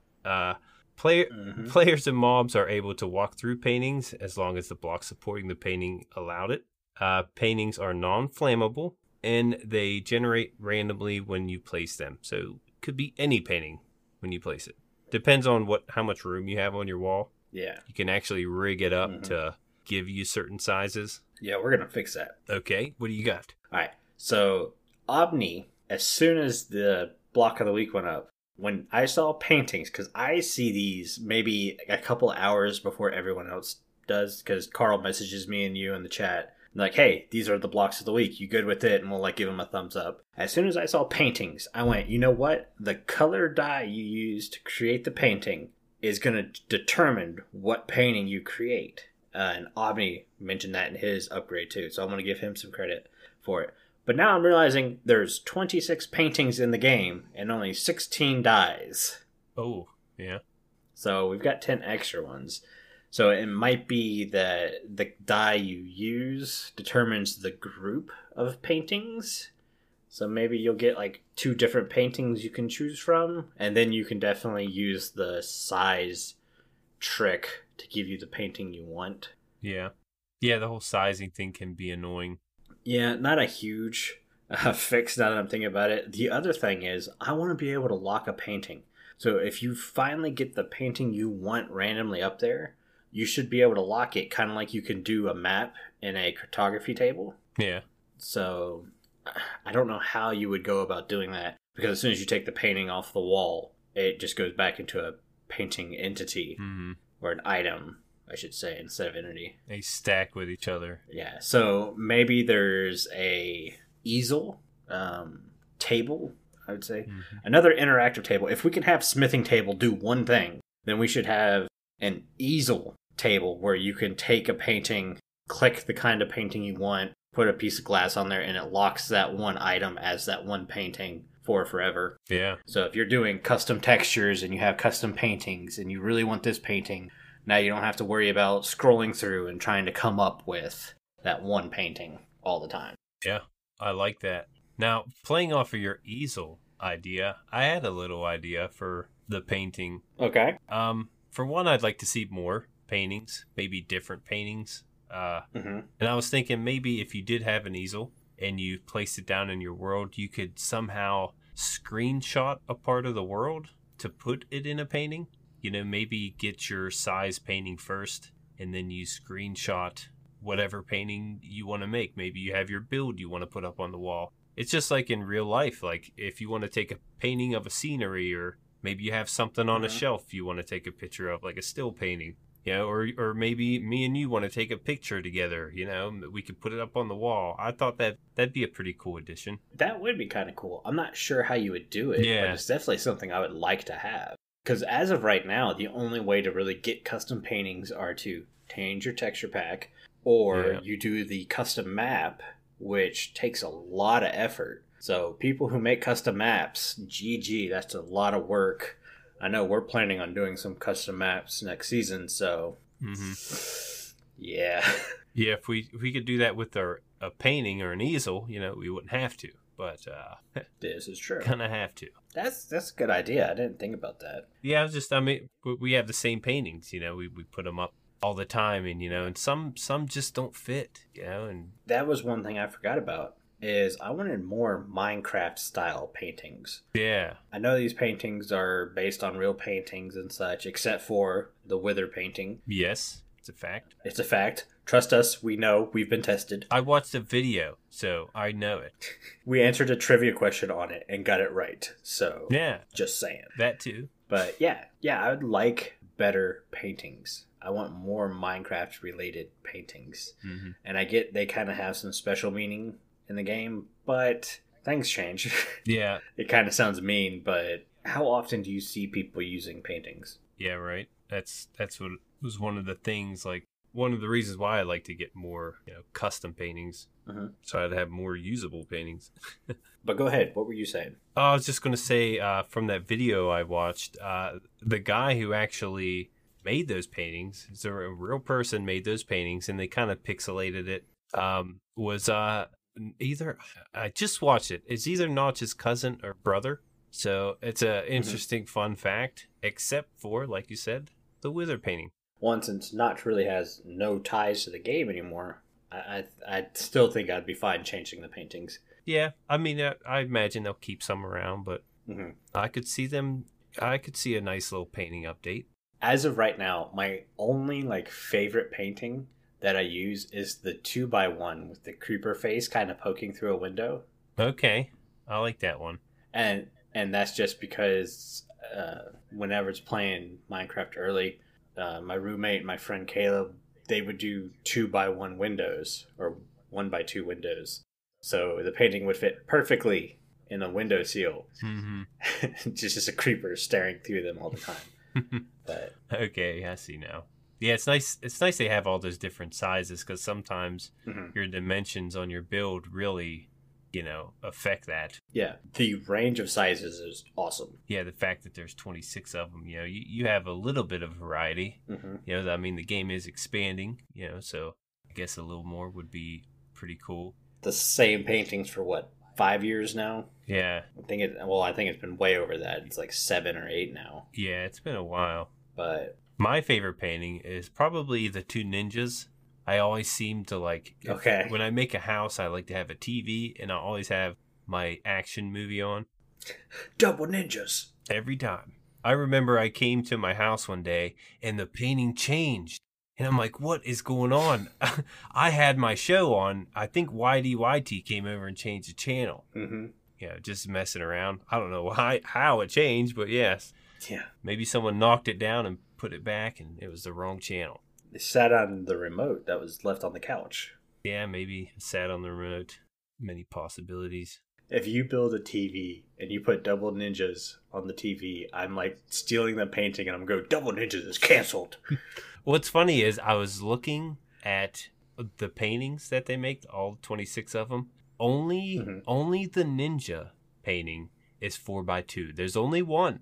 Players and mobs are able to walk through paintings as long as the block supporting the painting allowed it. Paintings are non-flammable, and they generate randomly when you place them. So it could be any painting when you place it. Depends on how much room you have on your wall. Yeah. You can actually rig it up to give you certain sizes. Yeah, we're going to fix that. Okay, what do you got? All right. So, Omni, as soon as the block of the week went up, when I saw paintings, because I see these maybe a couple hours before everyone else does, because Carl messages me and you in the chat, like, hey, these are the blocks of the week. You good with it? And we'll give them a thumbs up. As soon as I saw paintings, I went, you know what? The color dye you use to create the painting is going to determine what painting you create. And Omni mentioned that in his upgrade too, so I'm going to give him some credit for it. But now I'm realizing there's 26 paintings in the game and only 16 dyes. Oh, yeah. So we've got 10 extra ones. So it might be that the dye you use determines the group of paintings. So maybe you'll get like 2 different paintings you can choose from, and then you can definitely use the size trick to give you the painting you want. Yeah. Yeah, the whole sizing thing can be annoying. Yeah, not a huge fix now that I'm thinking about it. The other thing is, I want to be able to lock a painting. So if you finally get the painting you want randomly up there, you should be able to lock it kind of like you can do a map in a cartography table. Yeah. So I don't know how you would go about doing that, because as soon as you take the painting off the wall, it just goes back into a painting entity, or an item, I should say, instead of entity. They stack with each other. Yeah, so maybe there's a easel table, I would say. Another interactive table. If we can have smithing table do one thing, then we should have an easel table where you can take a painting, click the kind of painting you want, put a piece of glass on there, and it locks that one item as that one painting for forever. Yeah. So if you're doing custom textures and you have custom paintings and you really want this painting, now you don't have to worry about scrolling through and trying to come up with that one painting all the time. Yeah, I like that. Now, playing off of your easel idea, I had a little idea for the painting. Okay. For one, I'd like to see more paintings, maybe different paintings. And I was thinking maybe if you did have an easel and you place it down in your world, you could somehow screenshot a part of the world to put it in a painting. You know, maybe get your size painting first, and then you screenshot whatever painting you want to make. Maybe you have your build you want to put up on the wall. It's just like in real life. Like if you want to take a painting of a scenery, or maybe you have something on a shelf you want to take a picture of, like a still painting. You know, or maybe me and you want to take a picture together, you know, we could put it up on the wall. I thought that'd be a pretty cool addition. That would be kind of cool. I'm not sure how you would do it, but it's definitely something I would like to have. Because as of right now, the only way to really get custom paintings are to change your texture pack, or you do the custom map, which takes a lot of effort. So people who make custom maps, GG, that's a lot of work. I know we're planning on doing some custom maps next season, so yeah. Yeah, if we could do that with a painting or an easel, you know, we wouldn't have to. But this is true. Gonna have to. That's a good idea. I didn't think about that. Yeah, I mean, we have the same paintings, you know, we put them up all the time, and you know, and some just don't fit, you know, and that was one thing I forgot about. Is I wanted more Minecraft style paintings. Yeah. I know these paintings are based on real paintings and such, except for the Wither painting. Yes, it's a fact. It's a fact. Trust us, we know, we've been tested. I watched a video, so I know it. We answered a trivia question on it and got it right. So yeah, just saying. That too. But yeah, I would like better paintings. I want more Minecraft related paintings. Mm-hmm. And I get they kind of have some special meaning in the game, but things change. Yeah. It kind of sounds mean, but how often do you see people using paintings? Yeah, right. That's what was one of the things, like one of the reasons why I like to get more, you know, custom paintings. So I'd have more usable paintings. But go ahead. What were you saying? I was just going to say, from that video I watched, the guy who actually made those paintings, so a real person made those paintings, and they kind of pixelated it, was either, I just watched it, it's either Notch's cousin or brother. So it's a interesting fun fact, except for, like you said, the Wither painting. One, since Notch really has no ties to the game anymore, I still think I'd be fine changing the paintings. Yeah, I mean, I imagine they'll keep some around, but I could see a nice little painting update. As of right now, my only favorite painting that I use is the 2x1 with the creeper face kind of poking through a window. Okay, I like that one. And that's just because whenever it's playing Minecraft early, my roommate and my friend Caleb, they would do 2x1 windows or 1x2 windows. So the painting would fit perfectly in a window seal. Just a creeper staring through them all the time. But okay, I see now. Yeah, it's nice. It's nice they have all those different sizes, because sometimes your dimensions on your build really, you know, affect that. Yeah, the range of sizes is awesome. Yeah, the fact that there's 26 of them, you know, you have a little bit of variety. You know, I mean, the game is expanding, you know, so I guess a little more would be pretty cool. The same paintings for what, 5 years now? Yeah. I think it's been way over that. It's like 7 or 8 now. Yeah, it's been a while. But my favorite painting is probably the two ninjas. I always seem to when I make a house, I like to have a TV, and I always have my action movie on. Double ninjas. Every time. I remember I came to my house one day, and the painting changed. And I'm like, what is going on? I had my show on. I think YDYT came over and changed the channel. Yeah, just messing around. I don't know how it changed, but yes. Yeah. Maybe someone knocked it down and put it back, and it was the wrong channel. It sat on the remote that was left on the couch. Yeah, maybe it sat on the remote. Many possibilities. If you build a TV and you put Double Ninjas on the TV, I'm stealing the painting and I'm going, Double Ninjas is canceled. What's funny is I was looking at the paintings that they make, all 26 of them. Only the ninja painting is 4x2. There's only one.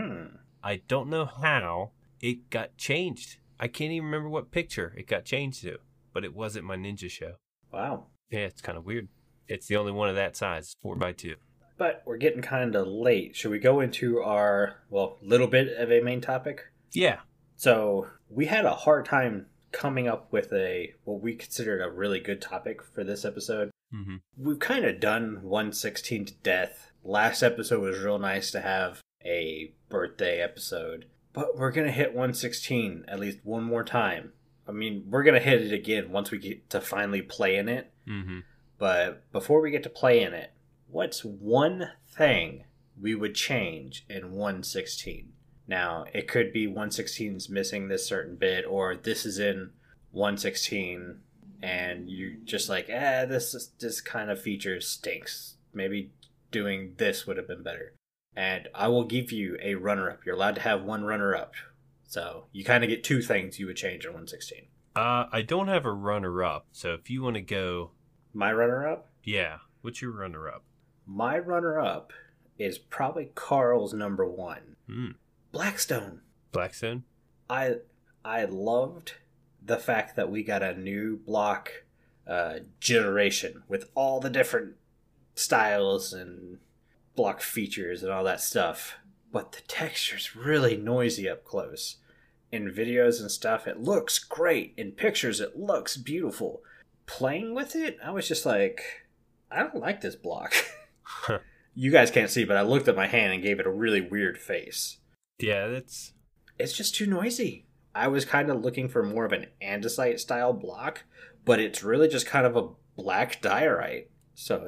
I don't know how it got changed. I can't even remember what picture it got changed to, but it wasn't my ninja show. Wow. Yeah, it's kind of weird. It's the only one of that size, 4x2. But we're getting kind of late. Should we go into our, little bit of a main topic? Yeah. So we had a hard time coming up with what we considered a really good topic for this episode. Mm-hmm. We've kind of done 116 to death. Last episode was real nice to have a birthday episode, but we're going to hit 116 at least one more time. I mean, we're going to hit it again once we get to finally play in it. Mm-hmm. But before we get to play in it, what's one thing we would change in 116? Now, it could be 116's missing this certain bit, or this is in 116 and you're just like, this kind of feature stinks. Maybe doing this would have been better. And I will give you a runner-up. You're allowed to have one runner-up. So you kind of get two things you would change in 116. I don't have a runner-up, so if you want to go... My runner-up? Yeah. What's your runner-up? My runner-up is probably Carl's number one. Blackstone. Blackstone? I loved the fact that we got a new block generation with all the different styles and block features and all that stuff. But the texture's really noisy up close. In videos and stuff, it looks great. In pictures, it looks beautiful. Playing with it, I was just like, I don't like this block. You guys can't see, but I looked at my hand and gave it a really weird face. Yeah, It's just too noisy. I was kind of looking for more of an andesite style block, but it's really just kind of a black diorite. So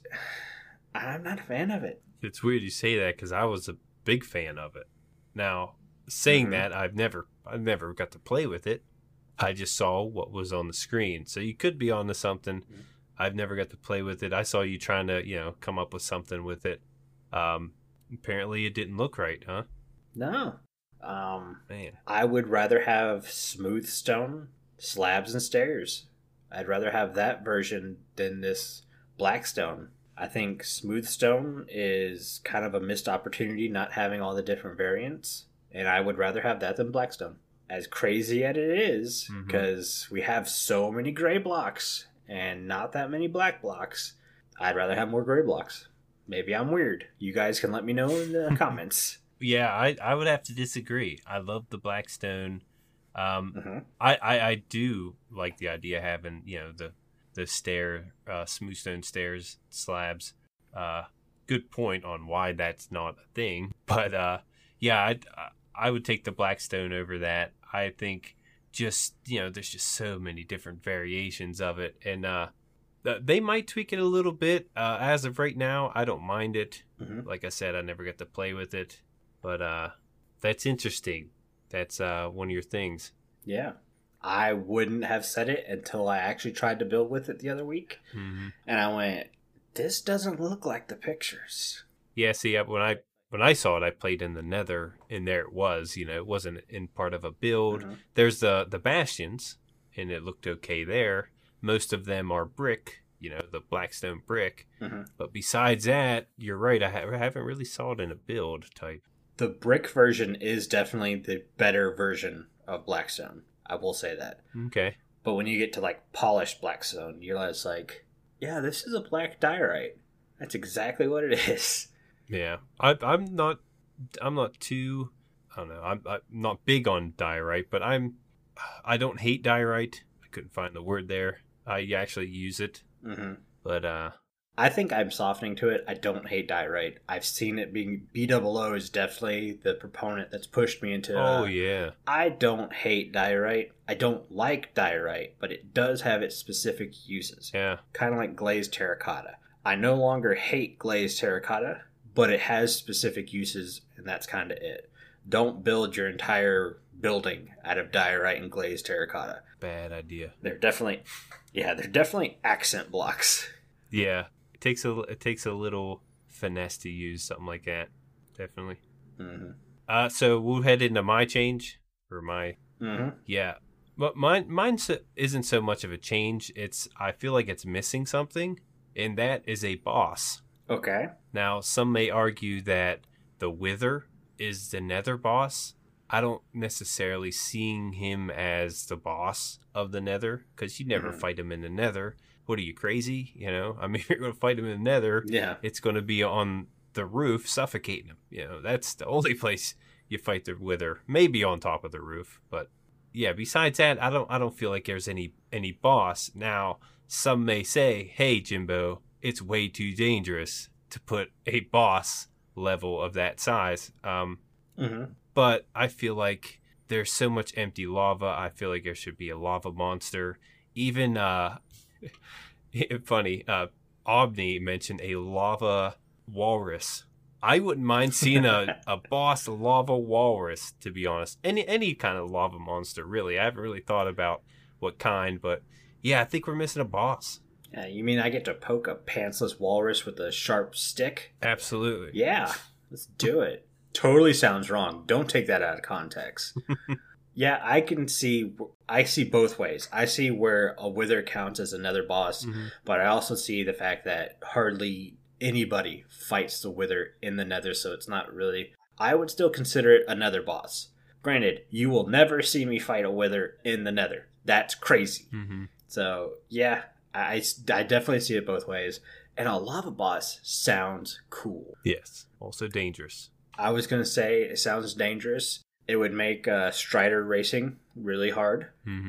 I'm not a fan of it. It's weird you say that because I was a big fan of it. Now, saying that, I've never got to play with it. I just saw what was on the screen. So you could be onto something. I've never got to play with it. I saw you trying to, come up with something with it. Apparently it didn't look right, huh? No. Man. I would rather have smooth stone slabs and stairs. I'd rather have that version than this black stone. I think smooth stone is kind of a missed opportunity not having all the different variants, and I would rather have that than blackstone. As crazy as it is, because we have so many gray blocks and not that many black blocks, I'd rather have more gray blocks. Maybe I'm weird. You guys can let me know in the comments. Yeah, I would have to disagree. I love the blackstone. I do like the idea of having, the smooth stone stairs, slabs. Good point on why that's not a thing. But yeah, I would take the blackstone over that. I think just, there's just so many different variations of it. And they might tweak it a little bit. As of right now, I don't mind it. Like I said, I never got to play with it. But that's interesting. That's one of your things. Yeah. I wouldn't have said it until I actually tried to build with it the other week. And I went, this doesn't look like the pictures. Yeah, see, when I saw it, I played in the Nether, and there it was. It wasn't in part of a build. There's the bastions, and it looked okay there. Most of them are brick, the blackstone brick. But besides that, you're right, I haven't really saw it in a build type. The brick version is definitely the better version of blackstone. I will say that. Okay. But when you get to polished blackstone, you're just like, yeah, this is a black diorite. That's exactly what it is. Yeah, I'm not too, I don't know, I'm not big on diorite, but I don't hate diorite. I couldn't find the word there. I actually use it. But I think I'm softening to it. I don't hate diorite. I've seen it being BOO is definitely the proponent that's pushed me into. Oh yeah. I don't hate diorite. I don't like diorite, but it does have its specific uses. Yeah. Kind of like glazed terracotta. I no longer hate glazed terracotta, but it has specific uses, and that's kind of it. Don't build your entire building out of diorite and glazed terracotta. Bad idea. They're definitely accent blocks. Yeah. It takes a little finesse to use something like that. Definitely. So we'll head into my change or my. Yeah, but mine isn't so much of a change. I feel like it's missing something, and that is a boss. Okay. Now some may argue that the Wither is the Nether boss. I don't necessarily seeing him as the boss of the Nether because you never fight him in the Nether. What are you, crazy? I mean, if you're going to fight him in the Nether, it's going to be on the roof suffocating him. That's the only place you fight the Wither. Maybe on top of the roof, but yeah, besides that, I don't feel like there's any boss. Now, some may say, "Hey, Jimbo, it's way too dangerous to put a boss level of that size." But I feel like there's so much empty lava. I feel like there should be a lava monster. Even funny, Omni mentioned a lava walrus. I wouldn't mind seeing a boss lava walrus, to be honest. Any kind of lava monster, really. I haven't really thought about what kind, but yeah, I think we're missing a boss. Yeah, you mean I get to poke a pantsless walrus with a sharp stick? Absolutely. Yeah, let's do it. Totally sounds wrong. Don't take that out of context. Yeah, I see both ways. I see where a wither counts as another boss, but I also see the fact that hardly anybody fights the wither in the nether, so it's not really... I would still consider it another boss. Granted, you will never see me fight a wither in the nether. That's crazy. So, yeah, I definitely see it both ways. And a lava boss sounds cool. Yes. Also dangerous. I was going to say it sounds dangerous. It would make Strider racing really hard.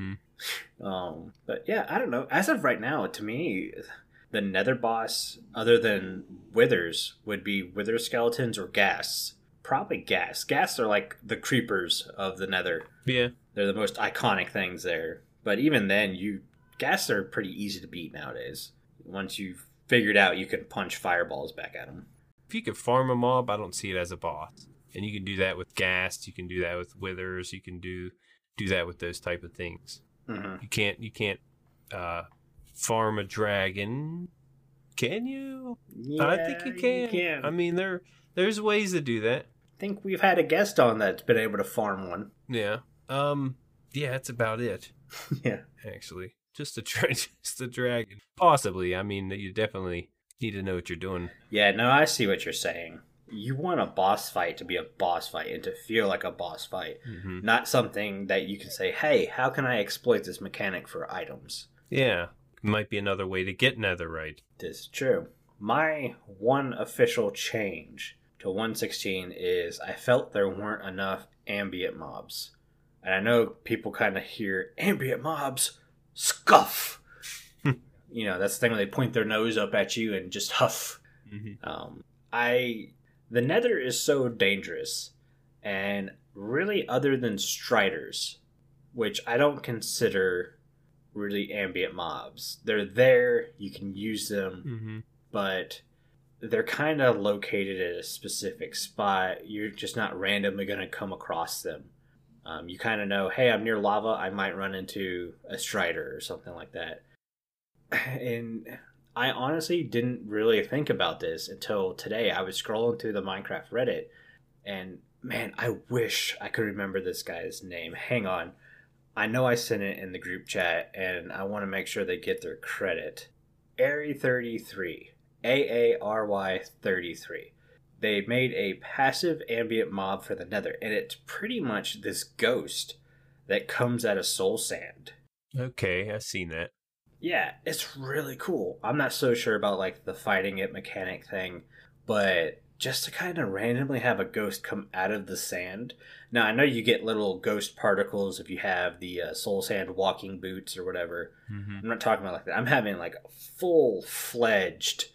But yeah, I don't know. As of right now, to me, the nether boss, other than withers, would be wither skeletons or ghasts. Probably ghasts. Ghasts are like the creepers of the nether. Yeah. They're the most iconic things there. But even then, ghasts are pretty easy to beat nowadays. Once you've figured out you can punch fireballs back at them. If you could farm a mob, I don't see it as a boss. And you can do that with ghasts, you can do that with withers, you can do that with those type of things. You can't farm a dragon, can you? Yeah, I think you can. I mean, there's ways to do that. I think we've had a guest on that's been able to farm one. Yeah. Yeah, that's about it. Yeah. Actually, just a dragon. Possibly. I mean, you definitely need to know what you're doing. Yeah, no, I see what you're saying. You want a boss fight to be a boss fight and to feel like a boss fight. Not something that you can say, hey, how can I exploit this mechanic for items? Yeah. Might be another way to get netherite. This is true. My one official change to 116 is I felt there weren't enough ambient mobs. And I know people kind of hear ambient mobs, scuff. That's the thing when they point their nose up at you and just huff. The nether is so dangerous, and really other than striders, which I don't consider really ambient mobs. They're there, you can use them, but they're kind of located at a specific spot. You're just not randomly going to come across them. You kind of know, hey, I'm near lava, I might run into a strider or something like that. And I honestly didn't really think about this until today. I was scrolling through the Minecraft Reddit, and man, I wish I could remember this guy's name. Hang on. I know I sent it in the group chat, and I want to make sure they get their credit. Airy33. AARY33. They made a passive ambient mob for the nether, and it's pretty much this ghost that comes out of soul sand. Okay, I've seen that. Yeah, it's really cool. I'm not so sure about like the fighting it mechanic thing, but just to kind of randomly have a ghost come out of the sand. Now, I know you get little ghost particles if you have the soul sand walking boots or whatever. I'm not talking about like that. I'm having like a full-fledged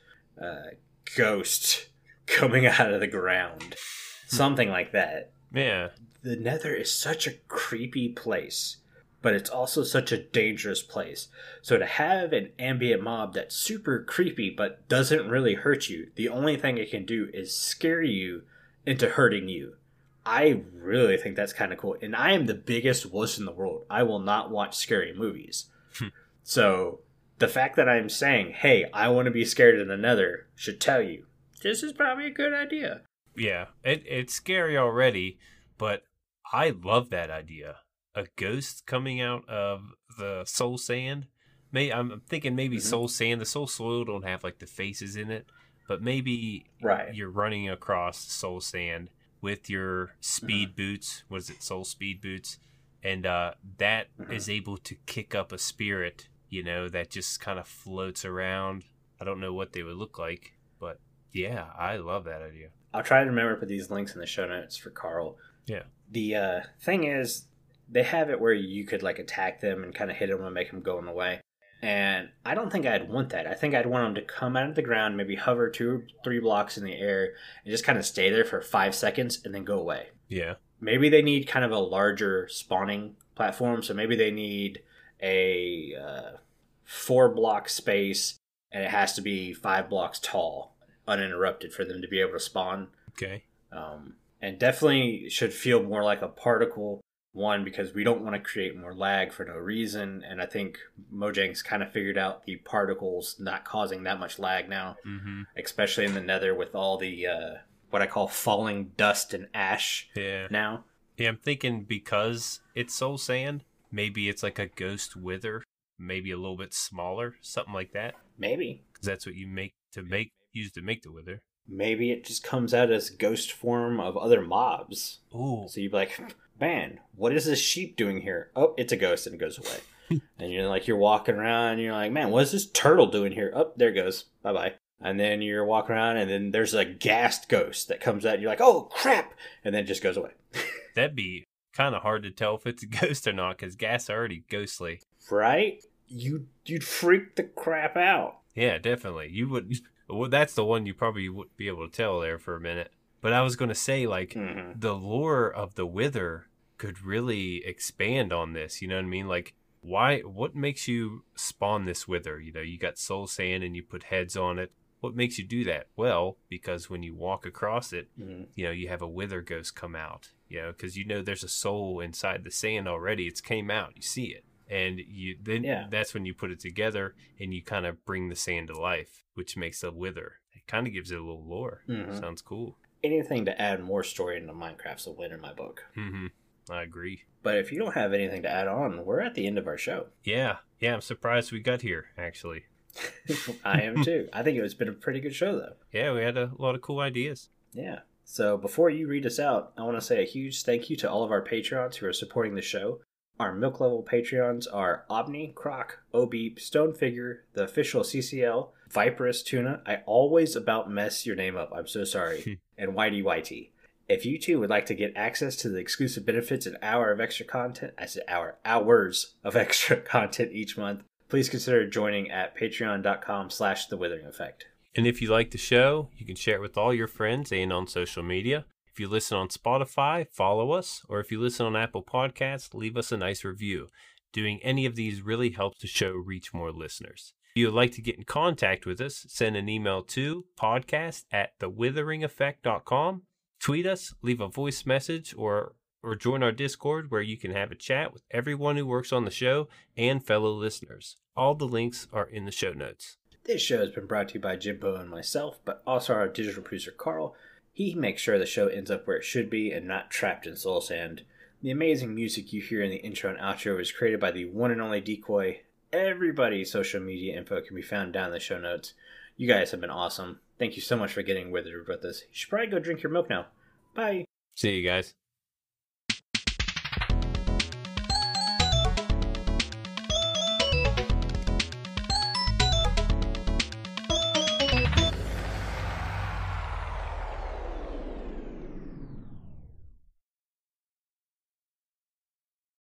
ghost coming out of the ground. Something like that. Yeah. The nether is such a creepy place, but it's also such a dangerous place. So to have an ambient mob that's super creepy but doesn't really hurt you, the only thing it can do is scare you into hurting you. I really think that's kind of cool. And I am the biggest wuss in the world. I will not watch scary movies. So the fact that I'm saying, hey, I want to be scared in the nether should tell you, this is probably a good idea. Yeah, it's scary already, but I love that idea. A ghost coming out of the soul sand. I'm thinking maybe soul sand. The soul soil don't have like the faces in it, but maybe you're running across soul sand with your speed boots. What is it? Soul speed boots, and that is able to kick up a spirit. That just kind of floats around. I don't know what they would look like, but yeah, I love that idea. I'll try to remember to put these links in the show notes for Carl. Yeah. The thing is, they have it where you could like attack them and kind of hit them and make them go in the way. And I don't think I'd want that. I think I'd want them to come out of the ground, maybe hover 2 or 3 blocks in the air, and just kind of stay there for 5 seconds and then go away. Yeah. Maybe they need kind of a larger spawning platform. So maybe they need a 4-block space, and it has to be 5 blocks tall, uninterrupted, for them to be able to spawn. Okay. And definitely should feel more like a particle one, because we don't want to create more lag for no reason. And I think Mojang's kind of figured out the particles not causing that much lag now, especially in the Nether with all the what I call falling dust and ash now. Yeah, I'm thinking because it's soul sand, maybe it's like a ghost wither, maybe a little bit smaller, something like that. Maybe. Because that's what you use to make the wither. Maybe it just comes out as ghost form of other mobs. Ooh. So you'd be like, man, what is this sheep doing here? Oh, it's a ghost, and it goes away. And you're walking around and you're like, man, what is this turtle doing here? Oh, there it goes. Bye-bye. And then you're walking around and then there's a ghast ghost that comes out and you're like, oh, crap. And then it just goes away. That'd be kind of hard to tell if it's a ghost or not, because ghasts are already ghostly. Right? You'd freak the crap out. Yeah, definitely. You would. Well, that's the one you probably wouldn't be able to tell there for a minute. But I was going to say, like, the lore of the Wither could really expand on this. You know what I mean? Like, what makes you spawn this Wither? You know, you got soul sand and you put heads on it. What makes you do that? Well, because when you walk across it, you know, you have a Wither ghost come out. You know, because you know there's a soul inside the sand already. It's came out. You see it. And that's when you put it together and you kind of bring the sand to life, which makes a Wither. It kind of gives it a little lore. Sounds cool. Anything to add more story into Minecraft's a win in my book. I agree. But if you don't have anything to add on, we're at the end of our show. Yeah, I'm surprised we got here, actually. I am too. I think it's been a pretty good show, though. Yeah, we had a lot of cool ideas. Yeah. So before you read us out, I want to say a huge thank you to all of our Patreons who are supporting the show. Our milk level Patreons are Obney, Croc, Obeep, Stonefigure, the official CCL, Viperous Tuna. I always about mess your name up. I'm so sorry. And Whitey Whitey. If you too would like to get access to the exclusive benefits and hours of extra content each month, please consider joining at patreon.com/The Withering Effect. And if you like the show, you can share it with all your friends and on social media. If you listen on Spotify, follow us. Or if you listen on Apple Podcasts, leave us a nice review. Doing any of these really helps the show reach more listeners. If you would like to get in contact with us, send an email to podcast@thewitheringeffect.com. Tweet us, leave a voice message, or join our Discord where you can have a chat with everyone who works on the show and fellow listeners. All the links are in the show notes. This show has been brought to you by Jimbo and myself, but also our digital producer, Carl. He makes sure the show ends up where it should be and not trapped in soul sand. The amazing music you hear in the intro and outro is created by the one and only Decoy. Everybody's social media info can be found down in the show notes. You guys have been awesome. Thank you so much for getting withered with us. You should probably go drink your milk now. Bye. See you guys.